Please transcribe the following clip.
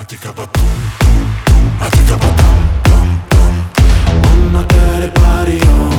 I think about dum dum dum. On my bed, body on.